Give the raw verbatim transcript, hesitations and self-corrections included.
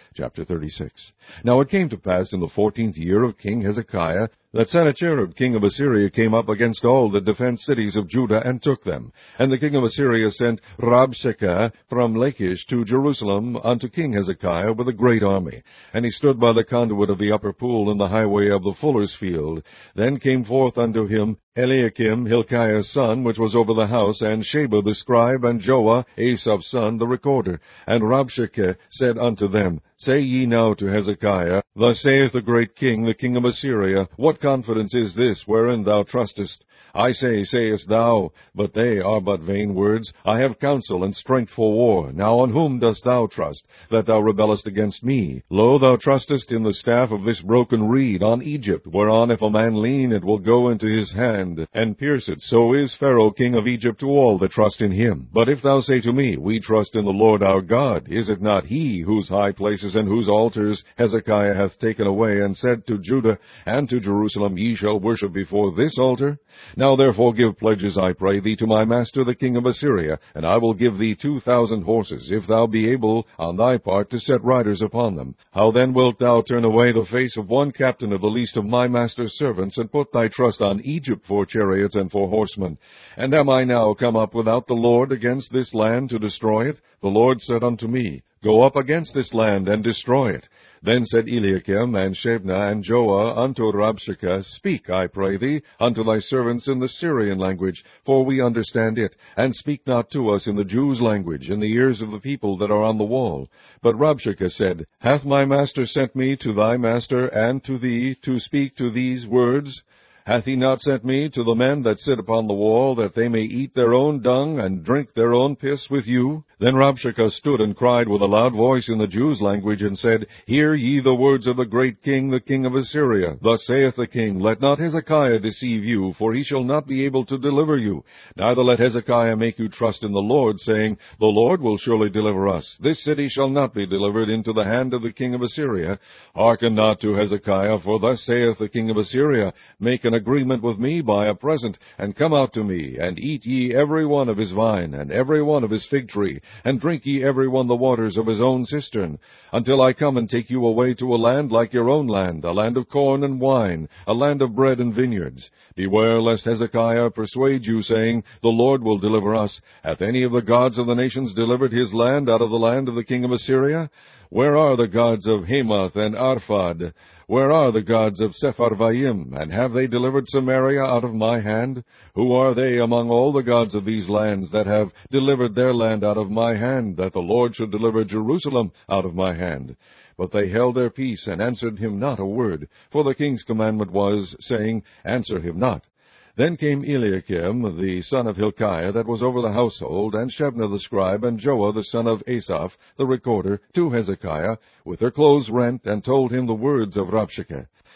Chapter thirty-six. Now it came to pass in the fourteenth year of King Hezekiah that Sennacherib king of Assyria came up against all the defenced cities of Judah and took them. And the king of Assyria sent Rabshakeh from Lachish to Jerusalem unto King Hezekiah with a great army. And he stood by the conduit of the upper pool in the highway of the fuller's field. Then came forth unto him Eliakim, Hilkiah's son, which was over the house, and Sheba the scribe, and Joah, Asaph's son, the recorder. And Rabshakeh said unto them, Say ye now to Hezekiah, Thus saith the great king, the king of Assyria, What confidence is this wherein thou trustest? I say, sayest thou, but they are but vain words. I have counsel and strength for war. Now on whom dost thou trust, that thou rebellest against me? Lo, thou trustest in the staff of this broken reed, on Egypt, whereon if a man lean, it will go into his hand, and pierce it. So is Pharaoh king of Egypt to all that trust in him. But if thou say to me, We trust in the Lord our God, is it not he whose high places and whose altars Hezekiah hath taken away, and said to Judah and to Jerusalem, Ye shall worship before this altar? Now therefore give pledges, I pray thee, to my master the king of Assyria, and I will give thee two thousand horses, if thou be able on thy part to set riders upon them. How then wilt thou turn away the face of one captain of the least of my master's servants, and put thy trust on Egypt for chariots and for horsemen? And am I now come up without the Lord against this land to destroy it? The Lord said unto me, Go up against this land, and destroy it. Then said Eliakim, and Shebna, and Joah unto Rabshakeh, Speak, I pray thee, unto thy servants in the Syrian language, for we understand it, and speak not to us in the Jews' language, in the ears of the people that are on the wall. But Rabshakeh said, Hath my master sent me to thy master and to thee, to speak to these words? Hath he not sent me to the men that sit upon the wall, that they may eat their own dung, and drink their own piss with you? Then Rabshakeh stood and cried with a loud voice in the Jews' language, and said, Hear ye the words of the great king, the king of Assyria. Thus saith the king, Let not Hezekiah deceive you, for he shall not be able to deliver you. Neither let Hezekiah make you trust in the Lord, saying, The Lord will surely deliver us. This city shall not be delivered into the hand of the king of Assyria. Hearken not to Hezekiah, for thus saith the king of Assyria, Make an agreement with me by a present, and come out to me, and eat ye every one of his vine, and every one of his fig tree, and drink ye every one the waters of his own cistern, until I come and take you away to a land like your own land, a land of corn and wine, a land of bread and vineyards. Beware lest Hezekiah persuade you, saying, The Lord will deliver us. Hath any of the gods of the nations delivered his land out of the land of the king of Assyria? Where are the gods of Hamath and Arphad? Where are the gods of Sepharvaim? And have they delivered Samaria out of my hand? Who are they among all the gods of these lands that have delivered their land out of my hand, that the Lord should deliver Jerusalem out of my hand? But they held their peace, and answered him not a word. For the king's commandment was, saying, Answer him not. Then came Eliakim, the son of Hilkiah, that was over the household, and Shebna the scribe, and Joah the son of Asaph, the recorder, to Hezekiah, with their clothes rent, and told him the words of Rabshakeh.